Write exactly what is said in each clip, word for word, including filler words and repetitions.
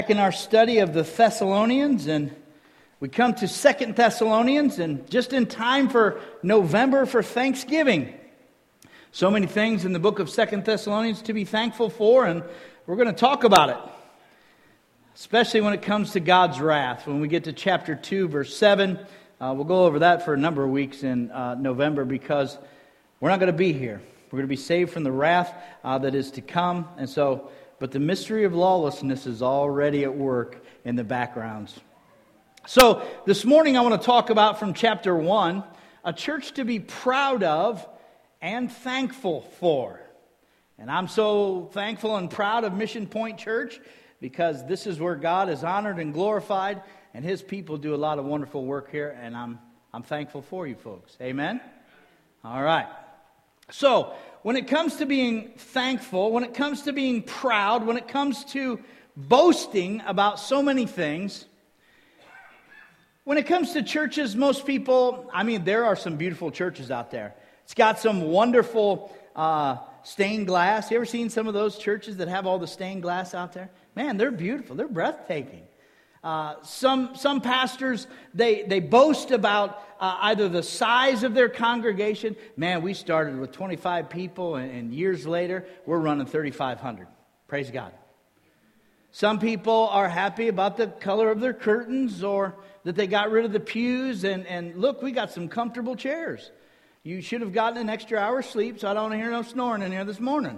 In our study of the Thessalonians, and we come to Second Thessalonians, and just in time for November for Thanksgiving. So many things in the book of Second Thessalonians to be thankful for, and we're going to talk about it. Especially when it comes to God's wrath. When we get to chapter two, verse seven, uh, we'll go over that for a number of weeks in uh, November, because we're not going to be here. We're going to be saved from the wrath uh, that is to come, and so... But the mystery of lawlessness is already at work in the backgrounds. So this morning I want to talk about from chapter one, a church to be proud of and thankful for. And I'm so thankful and proud of Mission Point Church, because this is where God is honored and glorified, and His people do a lot of wonderful work here, and I'm I'm thankful for you folks. Amen? All right. So, when it comes to being thankful, when it comes to being proud, when it comes to boasting about so many things, when it comes to churches, most people, I mean, there are some beautiful churches out there. It's got some wonderful uh, stained glass. You ever seen some of those churches that have all the stained glass out there? Man, they're beautiful. They're breathtaking. Uh, some some pastors, they, they boast about uh, either the size of their congregation. Man, we started with twenty-five people, and, and years later, we're running thirty-five hundred. Praise God. Some people are happy about the color of their curtains, or that they got rid of the pews, and, and look, we got some comfortable chairs. You should have gotten an extra hour's sleep, so I don't hear no snoring in here this morning.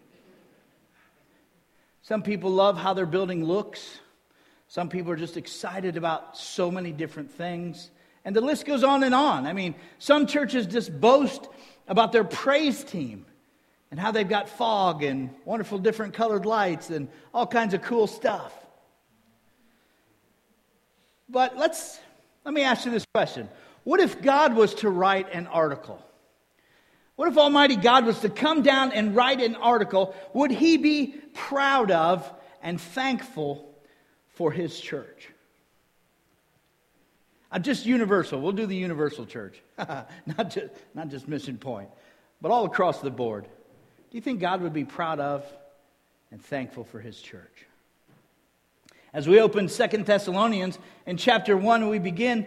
Some people love how their building looks. Some people are just excited about so many different things. And the list goes on and on. I mean, some churches just boast about their praise team and how they've got fog and wonderful different colored lights and all kinds of cool stuff. But let's let me ask you this question. What if God was to write an article? What if Almighty God was to come down and write an article? Would He be proud of and thankful for His church? I'm just universal. We'll do the universal church. not, just, not just Mission Point, but all across the board. Do you think God would be proud of and thankful for His church? As we open Second Thessalonians in chapter one, we begin,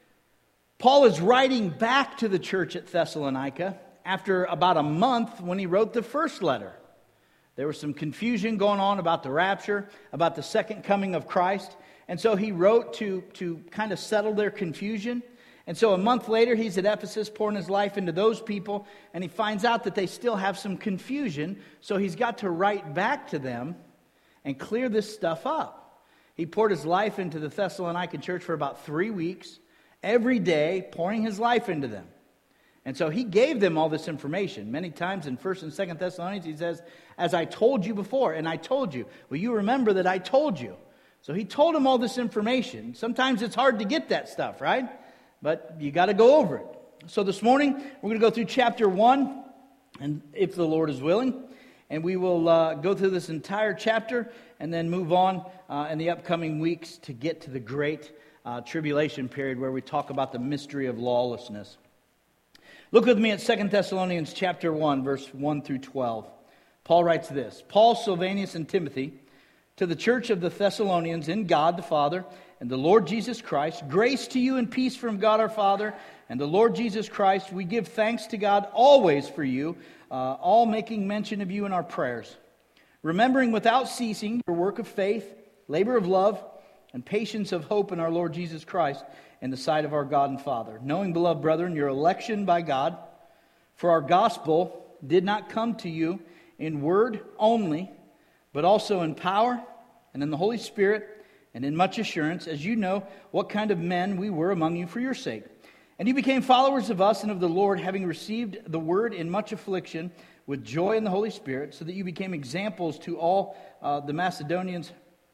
Paul is writing back to the church at Thessalonica after about a month when he wrote the first letter. There was some confusion going on about the rapture, about the second coming of Christ. And so he wrote to, to kind of settle their confusion. And so a month later, he's at Ephesus pouring his life into those people. And he finds out that they still have some confusion. So he's got to write back to them and clear this stuff up. He poured his life into the Thessalonican church for about three weeks, every day, pouring his life into them. And so he gave them all this information. Many times in First and Second Thessalonians, he says, as I told you before, and I told you. Well, you remember that I told you. So he told them all this information. Sometimes it's hard to get that stuff, right? But you got to go over it. So this morning, we're going to go through chapter one, and if the Lord is willing, and we will uh, go through this entire chapter and then move on uh, in the upcoming weeks to get to the great uh, tribulation period where we talk about the mystery of lawlessness. Look with me at Second Thessalonians chapter one, verse one through twelve. Paul writes this, Paul, Silvanus, and Timothy, to the church of the Thessalonians in God the Father and the Lord Jesus Christ, grace to you and peace from God our Father and the Lord Jesus Christ. We give thanks to God always for you, uh, all making mention of you in our prayers, remembering without ceasing your work of faith, labor of love, and patience of hope in our Lord Jesus Christ, in the sight of our God and Father. Knowing, beloved brethren, your election by God, for our gospel did not come to you in word only, but also in power and in the Holy Spirit and in much assurance, as you know what kind of men we were among you for your sake. And you became followers of us and of the Lord, having received the word in much affliction with joy in the Holy Spirit, so that you became examples to all uh, the Macedonians.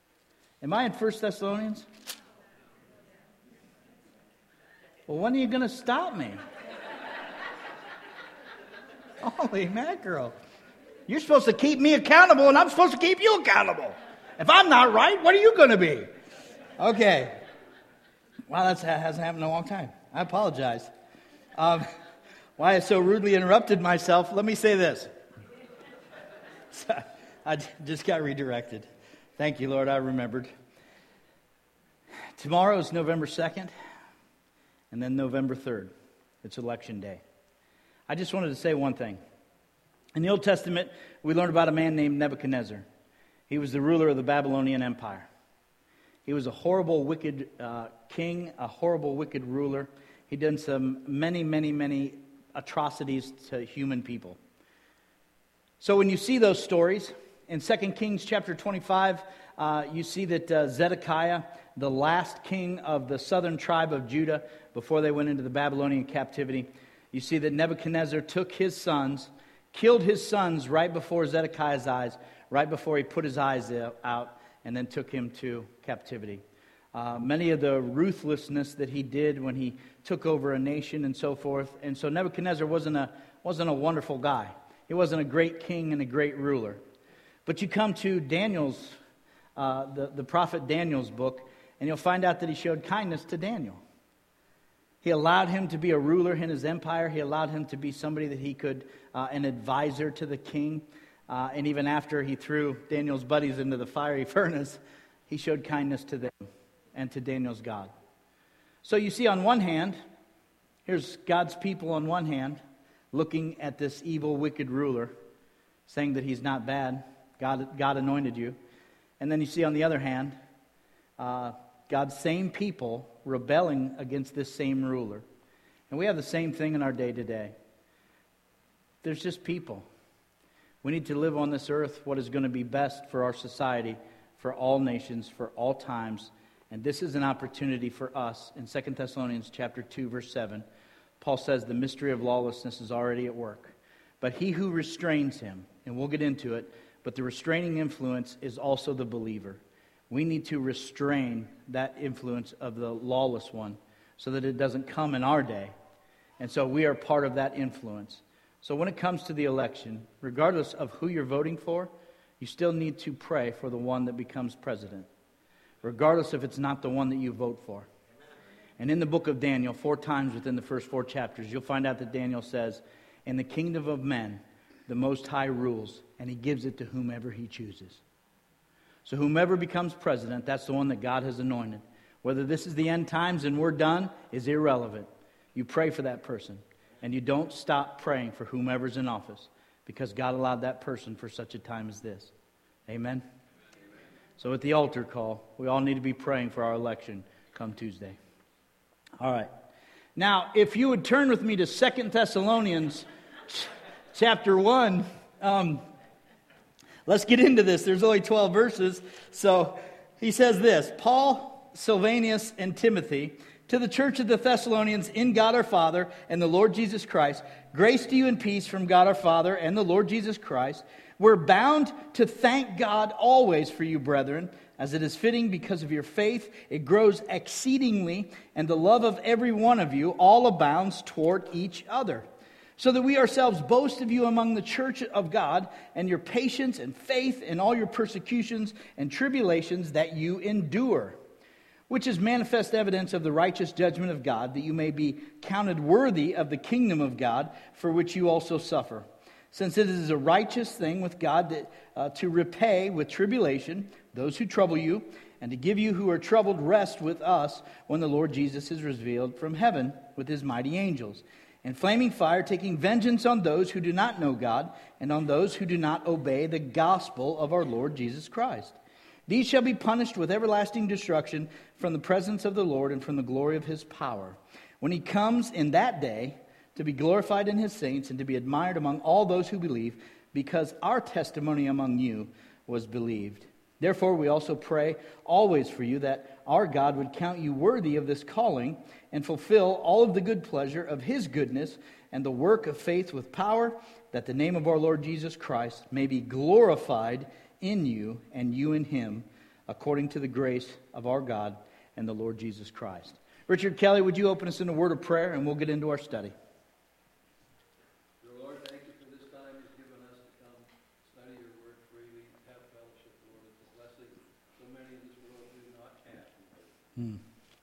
Am I in First Thessalonians? Well, when are you going to stop me? Holy mackerel. You're supposed to keep me accountable, and I'm supposed to keep you accountable. If I'm not right, what are you going to be? Okay. Wow, that's, that hasn't happened in a long time. I apologize. Um, why I so rudely interrupted myself, let me say this. I just got redirected. Thank you, Lord, I remembered. Tomorrow is November second, and then November third. It's election day. I just wanted to say one thing. In the Old Testament, we learned about a man named Nebuchadnezzar. He was the ruler of the Babylonian Empire. He was a horrible, wicked uh, king, a horrible, wicked ruler. He'd done some many, many, many atrocities to human people. So when you see those stories, in Second Kings chapter twenty-five, uh, you see that uh, Zedekiah, the last king of the southern tribe of Judah, before they went into the Babylonian captivity, you see that Nebuchadnezzar took his sons, killed his sons right before Zedekiah's eyes, right before he put his eyes out, and then took him to captivity. Uh, many of the ruthlessness that he did when he took over a nation and so forth. And so Nebuchadnezzar wasn't a, wasn't a wonderful guy. He wasn't a great king and a great ruler. But you come to Daniel's, uh, the, the prophet Daniel's book, and you'll find out that he showed kindness to Daniel. He allowed him to be a ruler in his empire. He allowed him to be somebody that he could, uh, an advisor to the king. Uh, and even after he threw Daniel's buddies into the fiery furnace, he showed kindness to them and to Daniel's God. So you see, on one hand, here's God's people on one hand, looking at this evil, wicked ruler, saying that he's not bad. God, God anointed you. And then you see on the other hand, uh, God's same people rebelling against this same ruler. And we have the same thing in our day to day. There's just people. We need to live on this earth what is going to be best for our society, for all nations, for all times. And this is an opportunity for us. In Second Thessalonians chapter two, verse seven, Paul says the mystery of lawlessness is already at work. But he who restrains him, and we'll get into it, but the restraining influence is also the believer. We need to restrain that influence of the lawless one so that it doesn't come in our day. And so we are part of that influence. So when it comes to the election, regardless of who you're voting for, you still need to pray for the one that becomes president, regardless if it's not the one that you vote for. And in the book of Daniel, four times within the first four chapters, you'll find out that Daniel says, in the kingdom of men, the Most High rules, and he gives it to whomever he chooses. So whomever becomes president, that's the one that God has anointed. Whether this is the end times and we're done is irrelevant. You pray for that person. And you don't stop praying for whomever's in office, because God allowed that person for such a time as this. Amen? Amen. So at the altar call, we all need to be praying for our election come Tuesday. All right. Now, if you would turn with me to Second Thessalonians chapter one, um, let's get into this. There's only twelve verses. So he says this, Paul, Silvanus, and Timothy, to the church of the Thessalonians in God our Father and the Lord Jesus Christ, grace to you and peace from God our Father and the Lord Jesus Christ. We're bound to thank God always for you, brethren, as it is fitting because of your faith. It grows exceedingly, and the love of every one of you all abounds toward each other. So that we ourselves boast of you among the church of God, and your patience and faith in all your persecutions and tribulations that you endure, which is manifest evidence of the righteous judgment of God, that you may be counted worthy of the kingdom of God, for which you also suffer. Since it is a righteous thing with God that, uh, to repay with tribulation those who trouble you, and to give you who are troubled rest with us when the Lord Jesus is revealed from heaven with his mighty angels, in flaming fire, taking vengeance on those who do not know God, and on those who do not obey the gospel of our Lord Jesus Christ. These shall be punished with everlasting destruction from the presence of the Lord and from the glory of his power, when he comes in that day to be glorified in his saints and to be admired among all those who believe, because our testimony among you was believed. Therefore we also pray always for you, that our God would count you worthy of this calling and fulfill all of the good pleasure of his goodness and the work of faith with power, that the name of our Lord Jesus Christ may be glorified in you and you in him, according to the grace of our God and the Lord Jesus Christ. Richard Kelly, would you open us in a word of prayer, and we'll get into our study. Dear Lord, thank you for this time you've given us to come study your word freely, have fellowship, Lord. It's a blessing so many in this world do not have. Hmm.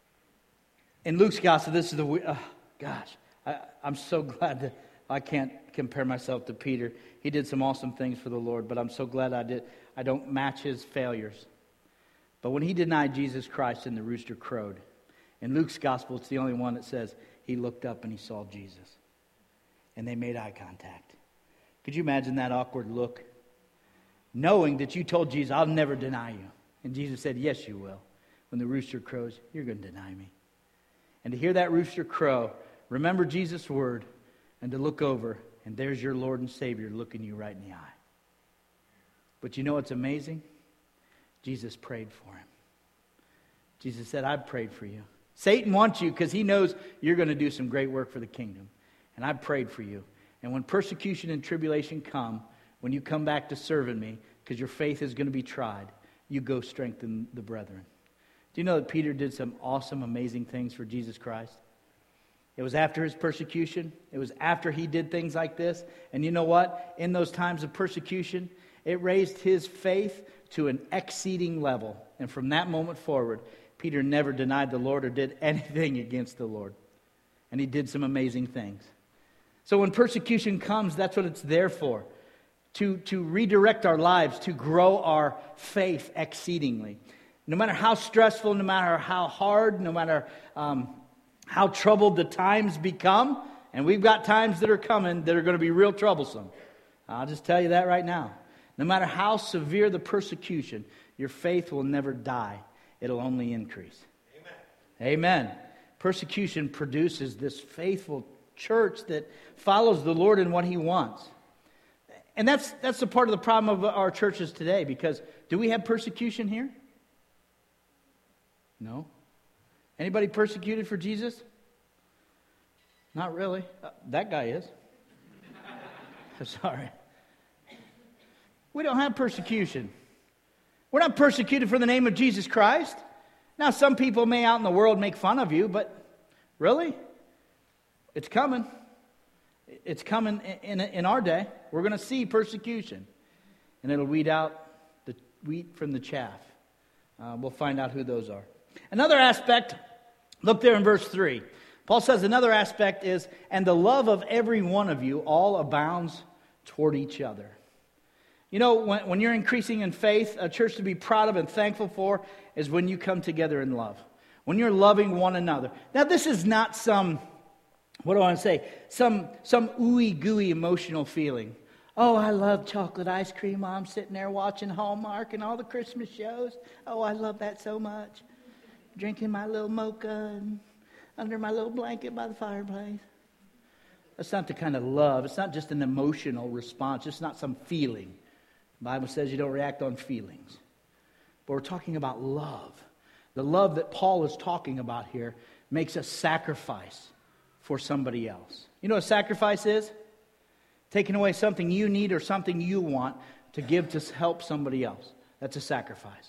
In Luke's gospel, this is the, uh, gosh, I, I'm so glad that I can't compare myself to Peter. He did some awesome things for the Lord, but I'm so glad I did. I don't match his failures. But when he denied Jesus Christ and the rooster crowed, in Luke's gospel, it's the only one that says he looked up and he saw Jesus. And they made eye contact. Could you imagine that awkward look? Knowing that you told Jesus, I'll never deny you. And Jesus said, yes, you will. When the rooster crows, you're going to deny me. And to hear that rooster crow, remember Jesus' word, and to look over, and there's your Lord and Savior looking you right in the eye. But you know what's amazing? Jesus prayed for him. Jesus said, I've prayed for you. Satan wants you because he knows you're going to do some great work for the kingdom. And I've prayed for you. And when persecution and tribulation come, when you come back to serving me, because your faith is going to be tried, you go strengthen the brethren. Do you know that Peter did some awesome, amazing things for Jesus Christ? It was after his persecution. It was after he did things like this. And you know what? In those times of persecution, it raised his faith to an exceeding level. And from that moment forward, Peter never denied the Lord or did anything against the Lord. And he did some amazing things. So when persecution comes, that's what it's there for. To, to redirect our lives, to grow our faith exceedingly. No matter how stressful, no matter how hard, no matter um, how troubled the times become, and we've got times that are coming that are going to be real troublesome. I'll just tell you that right now. No matter how severe the persecution, your faith will never die. It'll only increase. Amen. Amen. Persecution produces this faithful church that follows the Lord in what He wants. And that's that's the part of the problem of our churches today, because do we have persecution here? No. Anybody persecuted for Jesus? Not really. Uh, that guy is. Sorry. We don't have persecution. We're not persecuted for the name of Jesus Christ. Now, some people may out in the world make fun of you, but really? It's coming. It's coming in, in, in our day. We're going to see persecution. And it'll weed out the wheat from the chaff. Uh, we'll find out who those are. Another aspect, look there in verse three. Paul says another aspect is, and the love of every one of you all abounds toward each other. You know, when, when you're increasing in faith, a church to be proud of and thankful for is when you come together in love. When you're loving one another. Now, this is not some, what do I want to say? Some, some ooey gooey emotional feeling. Oh, I love chocolate ice cream. I'm sitting there watching Hallmark and all the Christmas shows. Oh, I love that so much. Drinking my little mocha and under my little blanket by the fireplace. That's not the kind of love. It's not just an emotional response. It's not some feeling. The Bible says you don't react on feelings. But we're talking about love. The love that Paul is talking about here makes a sacrifice for somebody else. You know what a sacrifice is? Taking away something you need or something you want to give to help somebody else. That's a sacrifice.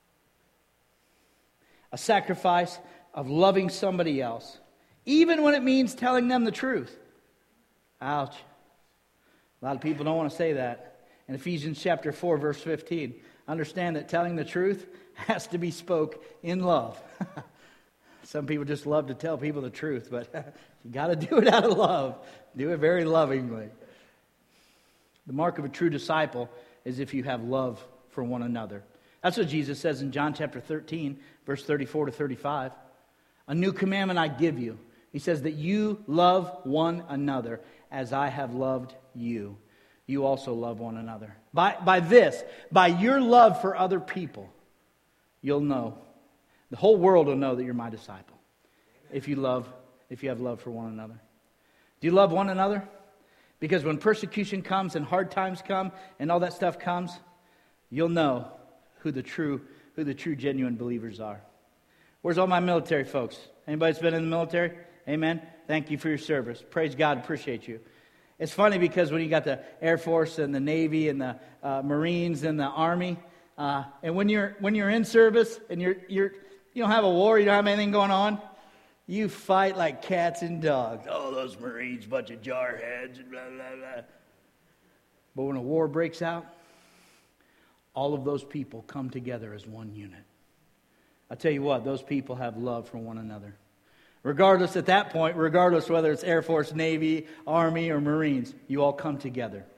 A sacrifice of loving somebody else, even when it means telling them the truth. Ouch. A lot of people don't want to say that. In Ephesians chapter four, verse fifteen, understand that telling the truth has to be spoke in love. Some people just love to tell people the truth, but you got to do it out of love. Do it very lovingly. The mark of a true disciple is if you have love for one another. That's what Jesus says in John chapter thirteen, verse thirty-four to thirty-five. A new commandment I give you. He says that you love one another as I have loved you. You also love one another. By, by this, by your love for other people, you'll know. The whole world will know that you're my disciple. If you love, if you have love for one another. Do you love one another? Because when persecution comes and hard times come and all that stuff comes, you'll know who the true, who the true genuine believers are. Where's all my military folks? Anybody that's been in the military? Amen. Thank you for your service. Praise God. Appreciate you. It's funny because when you got the Air Force and the Navy and the uh, Marines and the Army, uh, and when you're when you're in service and you're you're you don't have a war, you don't have anything going on, you fight like cats and dogs. Oh, those Marines, bunch of jarheads and blah blah blah. But when a war breaks out, all of those people come together as one unit. I tell you what, those people have love for one another. Regardless at that point, regardless whether it's Air Force, Navy, Army, or Marines, you all come together.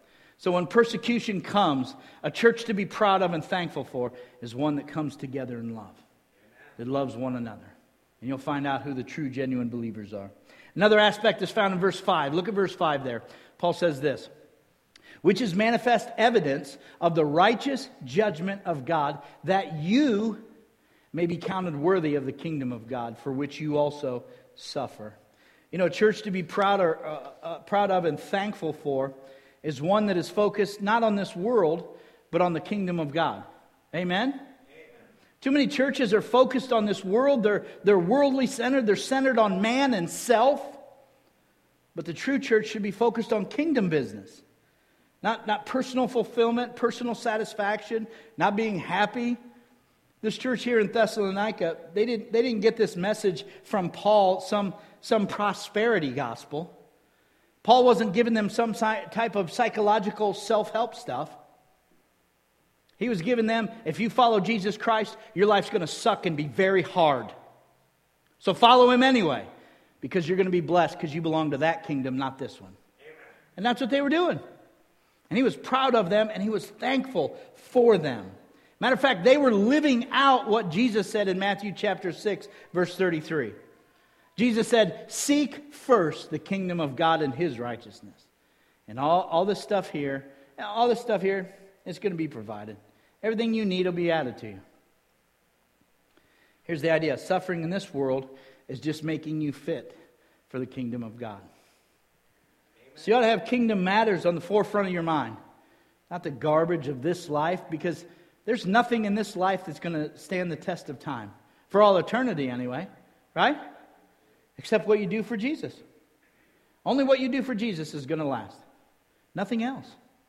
So when persecution comes, a church to be proud of and thankful for is one that comes together in love, that loves one another. And you'll find out who the true, genuine believers are. Another aspect is found in verse five. Look at verse five there. Paul says this, which is manifest evidence of the righteous judgment of God, that you may be counted worthy of the kingdom of God, for which you also suffer. You know, a church to be proud, or, uh, uh, proud of and thankful for is one that is focused not on this world, but on the kingdom of God. Amen? Amen. Too many churches are focused on this world. They're, they're worldly centered. They're centered on man and self. But the true church should be focused on kingdom business. Not, not personal fulfillment, personal satisfaction, not being happy. This church here in Thessalonica, they didn't, they didn't get this message from Paul, some, some prosperity gospel. Paul wasn't giving them some type of psychological self-help stuff. He was giving them, if you follow Jesus Christ, your life's going to suck and be very hard. So follow Him anyway, because you're going to be blessed because you belong to that kingdom, not this one. Amen. And that's what they were doing. And he was proud of them, and he was thankful for them. Matter of fact, they were living out what Jesus said in Matthew chapter six, verse thirty-three. Jesus said, seek first the kingdom of God and His righteousness. And all, all this stuff here, all this stuff here, it's going to be provided. Everything you need will be added to you. Here's the idea. Suffering in this world is just making you fit for the kingdom of God. Amen. So you ought to have kingdom matters on the forefront of your mind. Not the garbage of this life, because there's nothing in this life that's going to stand the test of time. For all eternity anyway. Right? Except what you do for Jesus. Only what you do for Jesus is going to last. Nothing else.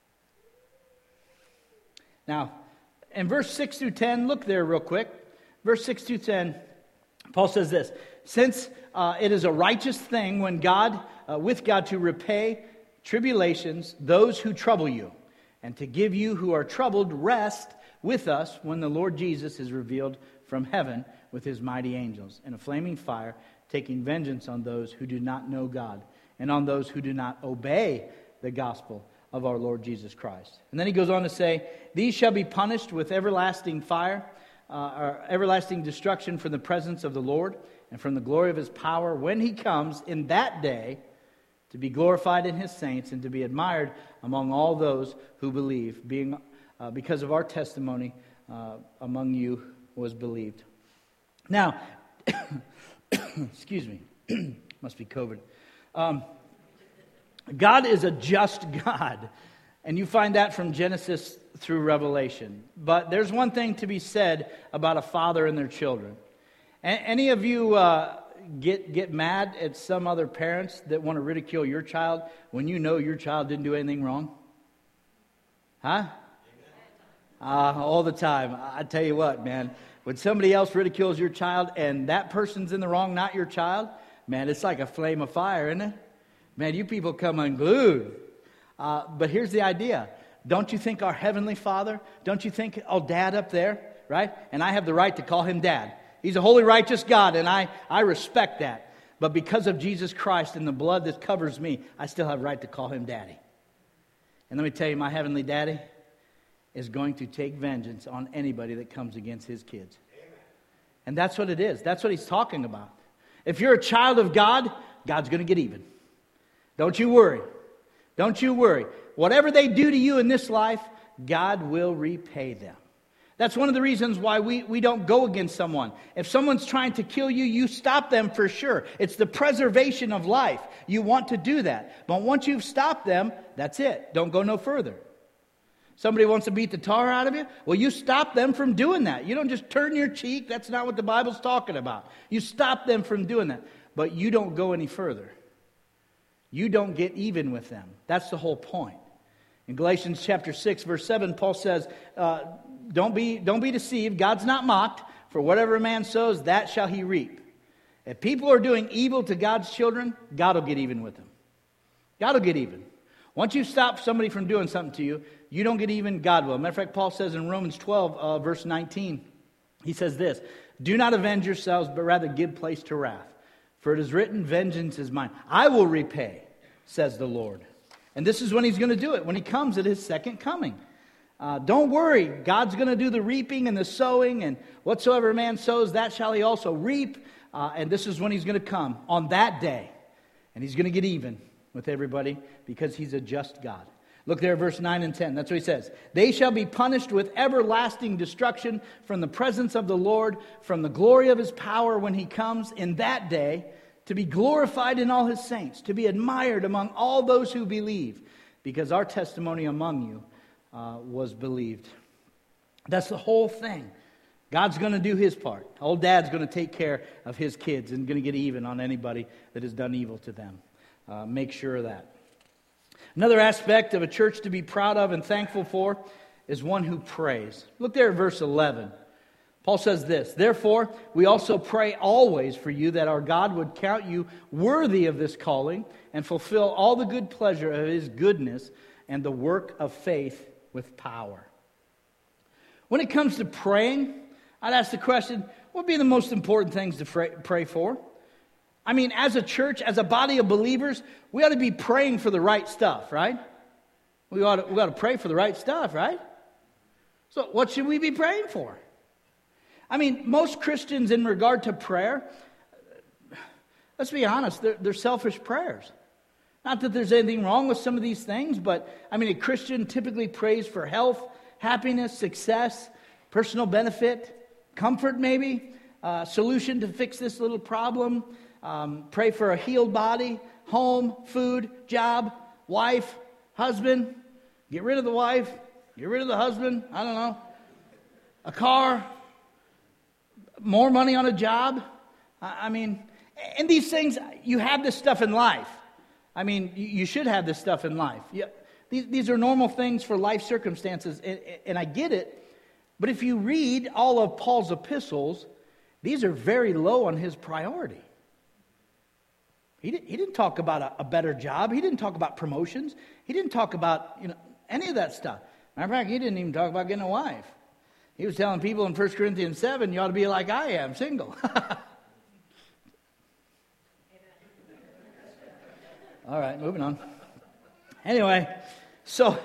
Now, in verse six through ten, look there real quick. Verse six through ten, Paul says this. Since uh, it is a righteous thing when God, uh, with God to repay tribulations, those who trouble you, and to give you who are troubled rest with us when the Lord Jesus is revealed from heaven with His mighty angels in a flaming fire, taking vengeance on those who do not know God and on those who do not obey the gospel of our Lord Jesus Christ. And then he goes on to say, these shall be punished with everlasting fire, uh, or everlasting destruction from the presence of the Lord and from the glory of His power when He comes in that day to be glorified in His saints and to be admired among all those who believe, being uh, because of our testimony uh, among you was believed. Now, excuse me, must be COVID. Um, God is a just God, and you find that from Genesis through Revelation. But there's one thing to be said about a father and their children. A- any of you uh, get get mad at some other parents that want to ridicule your child when you know your child didn't do anything wrong? Huh? Uh, all the time. I tell you what, man. When somebody else ridicules your child and that person's in the wrong, not your child, man, it's like a flame of fire, isn't it? Man, you people come unglued. Uh, but here's the idea. Don't you think our Heavenly Father, don't you think, oh, Dad up there, right? And I have the right to call Him Dad. He's a holy, righteous God, and I, I respect that. But because of Jesus Christ and the blood that covers me, I still have a right to call Him Daddy. And let me tell you, my Heavenly Daddy is going to take vengeance on anybody that comes against His kids. Amen. And that's what it is. That's what He's talking about. If you're a child of God, God's going to get even. Don't you worry. Don't you worry. Whatever they do to you in this life, God will repay them. That's one of the reasons why we, we don't go against someone. If someone's trying to kill you, you stop them for sure. It's the preservation of life. You want to do that. But once you've stopped them, that's it. Don't go no further. Somebody wants to beat the tar out of you? Well, you stop them from doing that. You don't just turn your cheek. That's not what the Bible's talking about. You stop them from doing that. But you don't go any further. You don't get even with them. That's the whole point. In Galatians chapter six, verse seven, Paul says, uh, don't be, don't be deceived. God's not mocked. For whatever a man sows, that shall he reap. If people are doing evil to God's children, God will get even with them. God will get even. Once you stop somebody from doing something to you, you don't get even, God will. Matter of fact, Paul says in Romans twelve, uh, verse nineteen, he says this, do not avenge yourselves, but rather give place to wrath. For it is written, vengeance is mine. I will repay, says the Lord. And this is when he's going to do it, when he comes at his second coming. Uh, don't worry, God's going to do the reaping and the sowing, and whatsoever a man sows, that shall he also reap. Uh, and this is when he's going to come, on that day. And he's going to get even with everybody because he's a just God. Look there at verse nine and ten. That's what he says. They shall be punished with everlasting destruction from the presence of the Lord, from the glory of his power when he comes in that day, to be glorified in all his saints, to be admired among all those who believe, because our testimony among you uh, was believed. That's the whole thing. God's going to do his part. Old Dad's going to take care of his kids and going to get even on anybody that has done evil to them. Uh, make sure of that. Another aspect of a church to be proud of and thankful for is one who prays. Look there at verse eleven. Paul says this, therefore, we also pray always for you that our God would count you worthy of this calling and fulfill all the good pleasure of his goodness and the work of faith with power. When it comes to praying, I'd ask the question, what would be the most important things to pray for? I mean, as a church, as a body of believers, we ought to be praying for the right stuff, right? We ought to, we ought to pray for the right stuff, right? So what should we be praying for? I mean, most Christians in regard to prayer, let's be honest, they're, they're selfish prayers. Not that there's anything wrong with some of these things, but I mean, a Christian typically prays for health, happiness, success, personal benefit, comfort maybe, uh, solution to fix this little problem, um, pray for a healed body, home, food, job, wife, husband, get rid of the wife, get rid of the husband, I don't know, a car, more money on a job. I mean, and these things, you have this stuff in life. I mean, you should have this stuff in life. You, these, these are normal things for life circumstances, and, and I get it. But if you read all of Paul's epistles, these are very low on his priority. He, did, he didn't talk about a, a better job. He didn't talk about promotions. He didn't talk about, you know, any of that stuff. Matter of fact, he didn't even talk about getting a wife. He was telling people in First Corinthians seven, you ought to be like I am, single. All right, moving on. Anyway, so,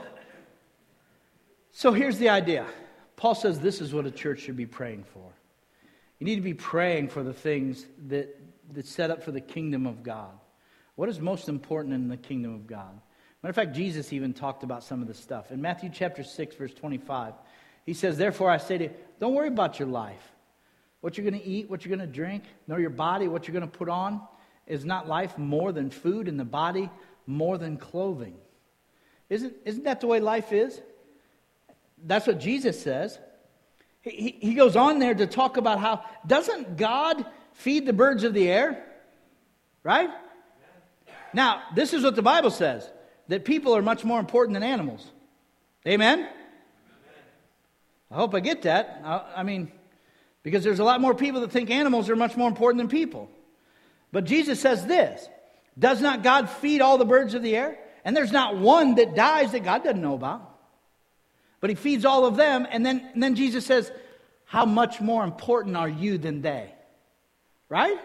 so here's the idea. Paul says this is what a church should be praying for. You need to be praying for the things that, that set up for the kingdom of God. What is most important in the kingdom of God? Matter of fact, Jesus even talked about some of this stuff. In Matthew chapter six, verse twenty-five, he says, therefore I say to you, don't worry about your life. What you're going to eat, what you're going to drink, nor your body, what you're going to put on. Is not life more than food, and the body more than clothing? Isn't, isn't that the way life is? That's what Jesus says. He, he, he goes on there to talk about how, doesn't God feed the birds of the air? Right? Now, this is what the Bible says, that people are much more important than animals. Amen? I hope I get that. I, I mean, because there's a lot more people that think animals are much more important than people. But Jesus says this, does not God feed all the birds of the air? And there's not one that dies that God doesn't know about. But he feeds all of them, and then, and then Jesus says, how much more important are you than they? Right?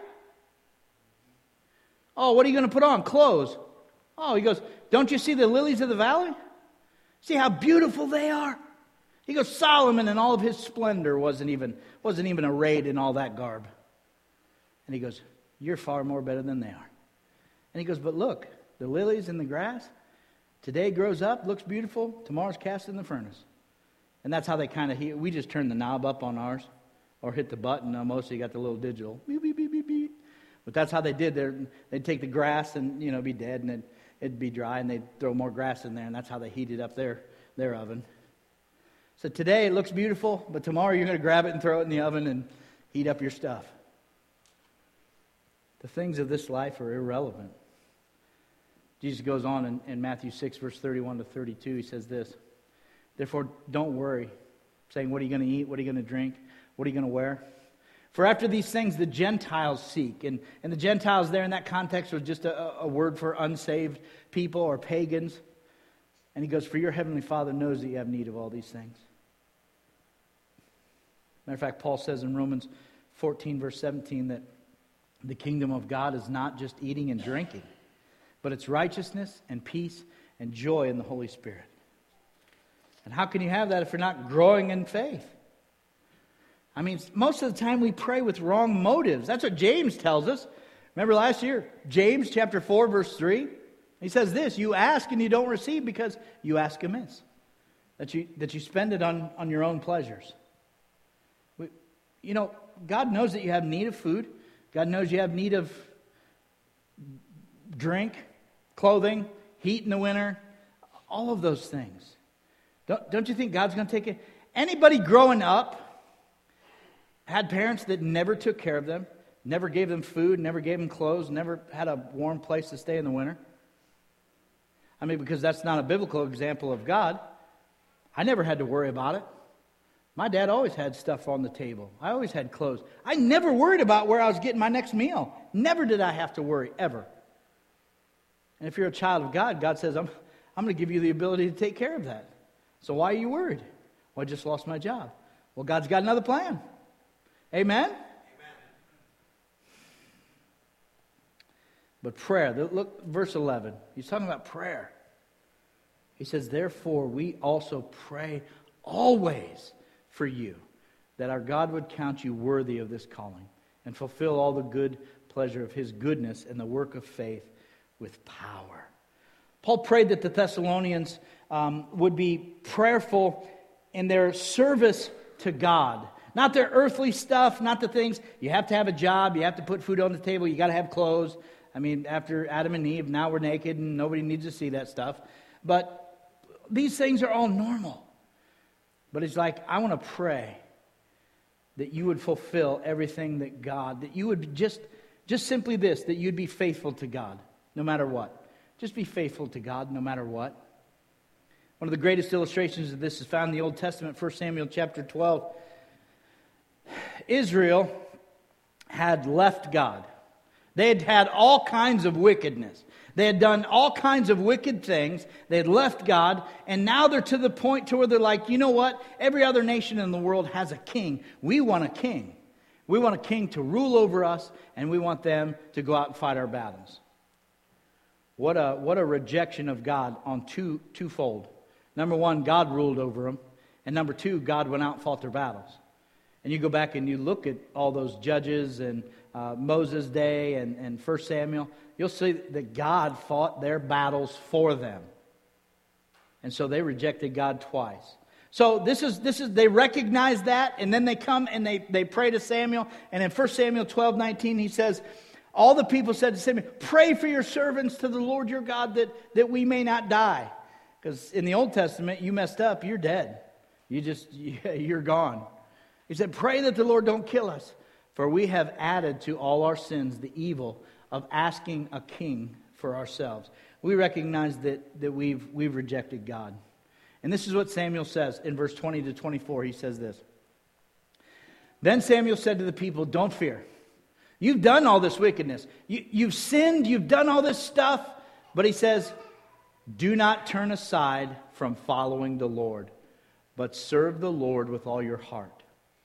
Oh, what are you going to put on? Clothes. Oh, he goes, don't you see the lilies of the valley? See how beautiful they are? He goes, Solomon in all of his splendor wasn't even, wasn't even arrayed in all that garb. And he goes, you're far more better than they are. And he goes, but look, the lilies in the grass, today grows up, looks beautiful, tomorrow's cast in the furnace. And that's how they kind of, we just turn the knob up on ours, or hit the button. Now, most of you got the little digital, beep, beep, beep, beep, beep. But that's how they did. They're, they'd take the grass and, you know, be dead, and it'd, it'd be dry, and they'd throw more grass in there, and that's how they heated up their, their oven. So today it looks beautiful, but tomorrow you're going to grab it and throw it in the oven and heat up your stuff. The things of this life are irrelevant. Jesus goes on in, in Matthew six, verse thirty-one to thirty-two. He says this, therefore don't worry, saying, what are you going to eat? What are you going to drink? What are you going to wear? For after these things the Gentiles seek. And, and the Gentiles there in that context was just a, a word for unsaved people or pagans. And he goes, for your heavenly Father knows that you have need of all these things. Matter of fact, Paul says in Romans fourteen, verse seventeen, that the kingdom of God is not just eating and drinking, but it's righteousness and peace and joy in the Holy Spirit. And how can you have that if you're not growing in faith? I mean, most of the time we pray with wrong motives. That's what James tells us. Remember last year, James chapter four, verse three? He says this, you ask and you don't receive because you ask amiss. That you, that you spend it on, on your own pleasures. We, you know, God knows that you have need of food. God knows you have need of drink, clothing, heat in the winter, all of those things. Don't, don't you think God's going to take it? Anybody growing up had parents that never took care of them, never gave them food, never gave them clothes, never had a warm place to stay in the winter? I mean, because that's not a biblical example of God. I never had to worry about it. My dad always had stuff on the table. I always had clothes. I never worried about where I was getting my next meal. Never did I have to worry, ever. And if you're a child of God, God says, I'm, I'm going to give you the ability to take care of that. So why are you worried? Well, I just lost my job. Well, God's got another plan. Amen? Amen. But prayer, look, verse eleven. He's talking about prayer. He says, therefore, we also pray always for you, that our God would count you worthy of this calling and fulfill all the good pleasure of His goodness and the work of faith with power. Paul prayed that the Thessalonians um, would be prayerful in their service to God. Not their earthly stuff, not the things. You have to have a job, you have to put food on the table, you got to have clothes. I mean, after Adam and Eve, now we're naked and nobody needs to see that stuff. But these things are all normal. But it's like, I want to pray that you would fulfill everything that God, that you would just, just simply this, that you'd be faithful to God, no matter what. Just be faithful to God, no matter what. One of the greatest illustrations of this is found in the Old Testament, First Samuel chapter twelve. Israel had left God. They had had all kinds of wickedness. They had done all kinds of wicked things. They had left God, and now they're to the point to where they're like, you know what? Every other nation in the world has a king. We want a king. We want a king to rule over us, and we want them to go out and fight our battles. What a what a rejection of God on two twofold. Number one, God ruled over them, and number two, God went out and fought their battles. And you go back and you look at all those judges and uh, Moses' day and, and First Samuel, you'll see that God fought their battles for them. And so they rejected God twice. So this is this is they recognize that, and then they come and they, they pray to Samuel. And in First Samuel twelve nineteen, he says, all the people said to Samuel, pray for your servants to the Lord your God that, that we may not die. Because in the Old Testament, you messed up, you're dead. You just, you're gone. He said, pray that the Lord don't kill us, for we have added to all our sins the evil of asking a king for ourselves. We recognize that, that we've, we've rejected God. And this is what Samuel says in verse twenty to twenty-four. He says this. Then Samuel said to the people, don't fear. You've done all this wickedness. You, you've sinned, you've done all this stuff. But he says, do not turn aside from following the Lord, but serve the Lord with all your heart.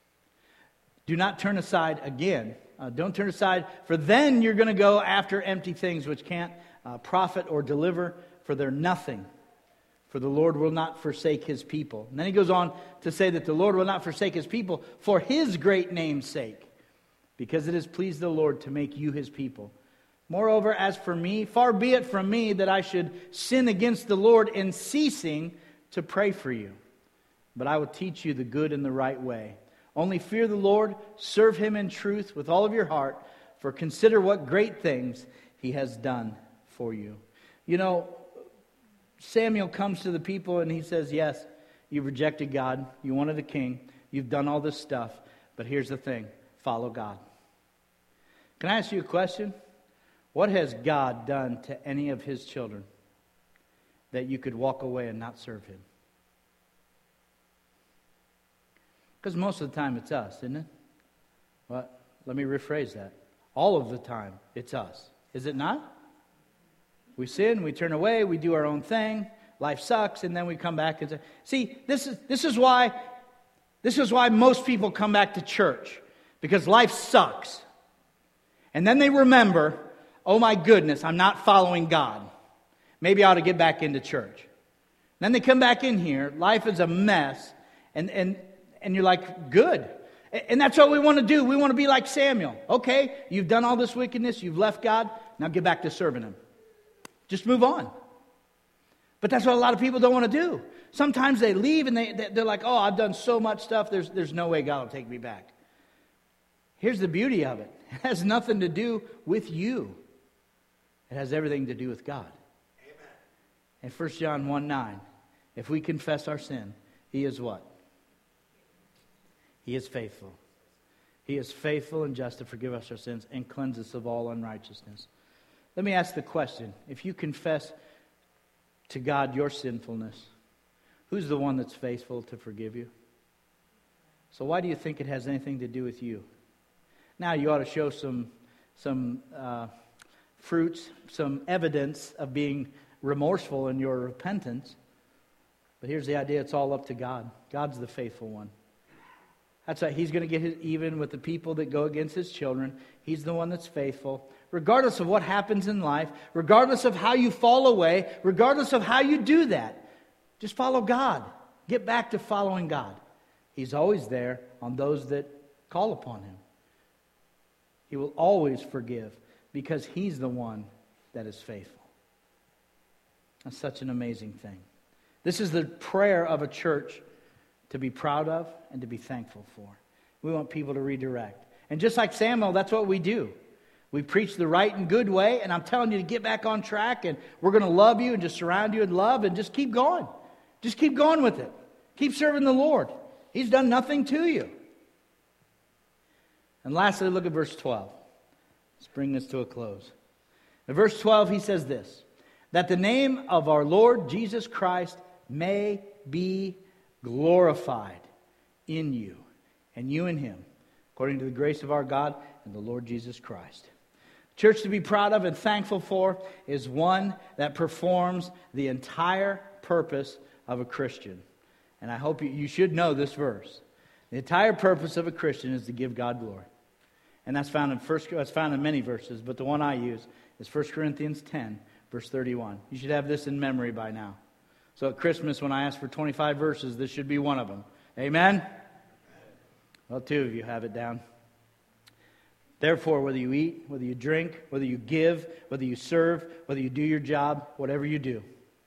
Do not turn aside again. Uh, don't turn aside, for then you're going to go after empty things which can't uh, profit or deliver, for they're nothing. For the Lord will not forsake His people. And then he goes on to say that the Lord will not forsake His people for His great name's sake, because it has pleased the Lord to make you His people. Moreover, as for me, far be it from me that I should sin against the Lord in ceasing to pray for you. But I will teach you the good and the right way. Only fear the Lord, serve Him in truth with all of your heart, for consider what great things He has done for you. You know, Samuel comes to the people and he says, yes, you've rejected God, you wanted a king, you've done all this stuff, but here's the thing, follow God. Can I ask you a question? What has God done to any of His children that you could walk away and not serve Him? Because most of the time it's us, isn't it? Well, let me rephrase that. All of the time it's us. Is it not? We sin, we turn away, we do our own thing, life sucks, and then we come back and say, see, this is this is why this is why most people come back to church. Because life sucks. And then they remember, oh my goodness, I'm not following God. Maybe I ought to get back into church. Then they come back in here. Life is a mess. And, and, and you're like, good. And that's what we want to do. We want to be like Samuel. Okay, you've done all this wickedness. You've left God. Now get back to serving Him. Just move on. But that's what a lot of people don't want to do. Sometimes they leave and they, they're like, oh, I've done so much stuff. There's, there's no way God will take me back. Here's the beauty of it. It has nothing to do with you. It has everything to do with God. Amen. In First John one nine, if we confess our sin, He is what? He is faithful. He is faithful and just to forgive us our sins and cleanse us of all unrighteousness. Let me ask the question. If you confess to God your sinfulness, who's the one that's faithful to forgive you? So why do you think it has anything to do with you? Now you ought to show some, some uh, fruits, some evidence of being remorseful in your repentance. But here's the idea. It's all up to God. God's the faithful one. That's why He's going to get his, even with the people that go against His children. He's the one that's faithful. Regardless of what happens in life, regardless of how you fall away, regardless of how you do that, just follow God. Get back to following God. He's always there on those that call upon Him. He will always forgive because He's the one that is faithful. That's such an amazing thing. This is the prayer of a church to be proud of and to be thankful for. We want people to redirect. And just like Samuel, that's what we do. We preach the right and good way, and I'm telling you to get back on track, and we're going to love you and just surround you in love and just keep going. Just keep going with it. Keep serving the Lord. He's done nothing to you. And lastly, look at verse twelve. Let's bring this to a close. In verse twelve, he says this, that the name of our Lord Jesus Christ may be glorified in you, and you in Him, according to the grace of our God and the Lord Jesus Christ. Church to be proud of and thankful for is one that performs the entire purpose of a Christian. And I hope you, you should know this verse. The entire purpose of a Christian is to give God glory. And that's found in first that's found in many verses, but the one I use is First Corinthians ten, verse thirty-one. You should have this in memory by now. So at Christmas, when I ask for twenty-five verses, this should be one of them. Amen? Well, two of you have it down. Therefore, whether you eat, whether you drink, whether you give, whether you serve, whether you do your job, whatever you do,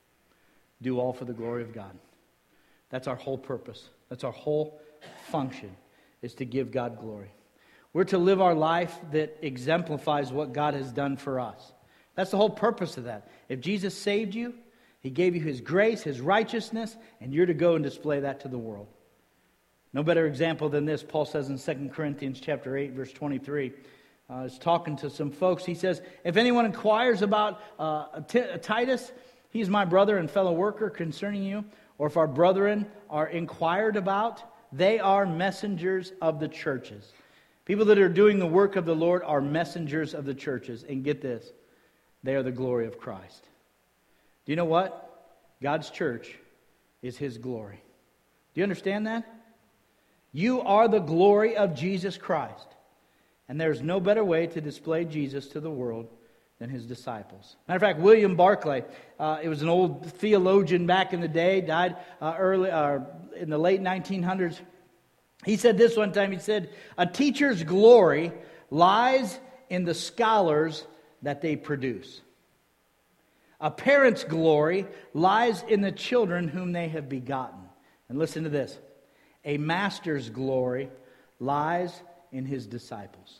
do all for the glory of God. That's our whole purpose. That's our whole function, is to give God glory. We're to live our life that exemplifies what God has done for us. That's the whole purpose of that. If Jesus saved you, He gave you His grace, His righteousness, and you're to go and display that to the world. No better example than this, Paul says in Second Corinthians chapter eight, verse twenty-three. Uh, he's talking to some folks. He says, if anyone inquires about uh, T- Titus, he is my brother and fellow worker concerning you. Or if our brethren are inquired about, they are messengers of the churches. People that are doing the work of the Lord are messengers of the churches. And get this, they are the glory of Christ. Do you know what? God's church is His glory. Do you understand that? You are the glory of Jesus Christ. And there's no better way to display Jesus to the world than His disciples. Matter of fact, William Barclay, uh, it was an old theologian back in the day, died uh, early uh, in the late nineteen hundreds. He said this one time, he said, a teacher's glory lies in the scholars that they produce. A parent's glory lies in the children whom they have begotten. And listen to this. A master's glory lies in his disciples.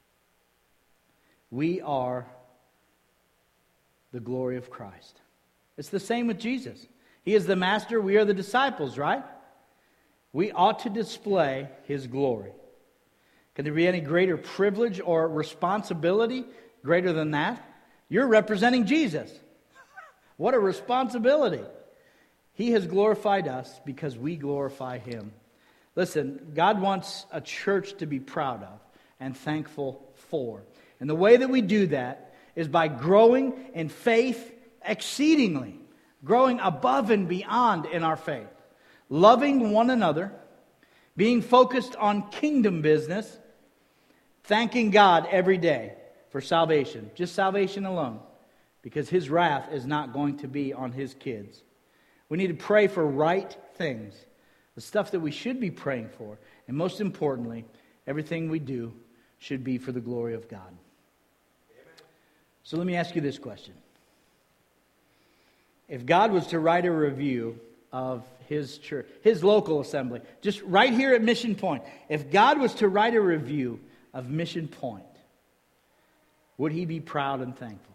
We are the glory of Christ. It's the same with Jesus. He is the master, we are the disciples, right? We ought to display His glory. Can there be any greater privilege or responsibility greater than that? You're representing Jesus. What a responsibility. He has glorified us because we glorify Him. Listen, God wants a church to be proud of and thankful for. And the way that we do that is by growing in faith exceedingly, growing above and beyond in our faith, loving one another, being focused on kingdom business, thanking God every day for salvation, just salvation alone. because His wrath is not going to be on His kids. We need to pray for right things, the stuff that we should be praying for. And most importantly, everything we do should be for the glory of God. Amen. So let me ask you this question. If God was to write a review of His church, His local assembly, just right here at Mission Point, if God was to write a review of Mission Point, would He be proud and thankful?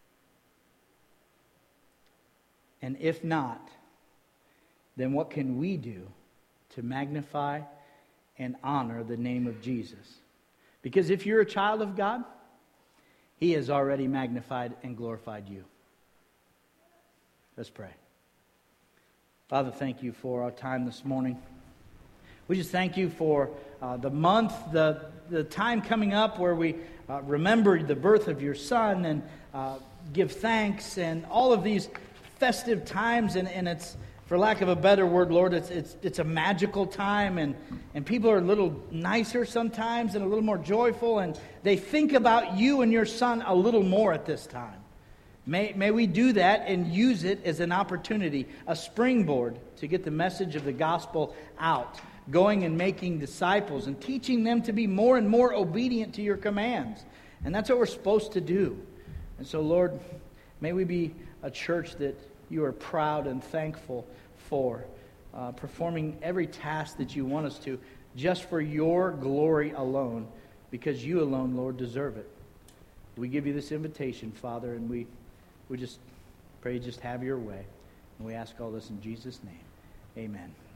And if not, then what can we do to magnify and honor the name of Jesus? Because if you're a child of God, He has already magnified and glorified you. Let's pray. Father, thank you for our time this morning. We just thank you for uh, the month, the, the time coming up where we uh, remember the birth of your Son and uh, give thanks and all of these festive times. And, and it's, for lack of a better word, Lord, it's it's it's a magical time. And, and people are a little nicer sometimes and a little more joyful. And they think about you and your Son a little more at this time. May, may we do that and use it as an opportunity, a springboard to get the message of the gospel out, going and making disciples and teaching them to be more and more obedient to your commands. And that's what we're supposed to do. And so, Lord, may we be a church that you are proud and thankful for, uh, performing every task that you want us to, just for your glory alone, because you alone, Lord, deserve it. We give you this invitation, Father, and we We just pray, just have your way. And we ask all this in Jesus' name. Amen.